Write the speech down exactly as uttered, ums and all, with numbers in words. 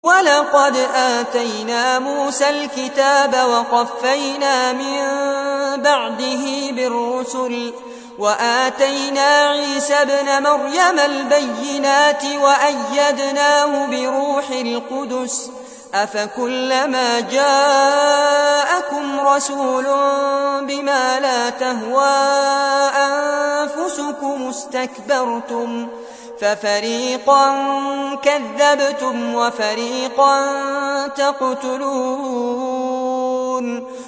ولقد آتينا موسى الكتاب وقفينا من بعده بالرسل وآتينا عيسى ابن مريم البينات وأيدناه بروح القدس أفكلما جاءكم رسول بما لا تهوى أنفسكم استكبرتم ففريقا كذبتم وفريقا تقتلون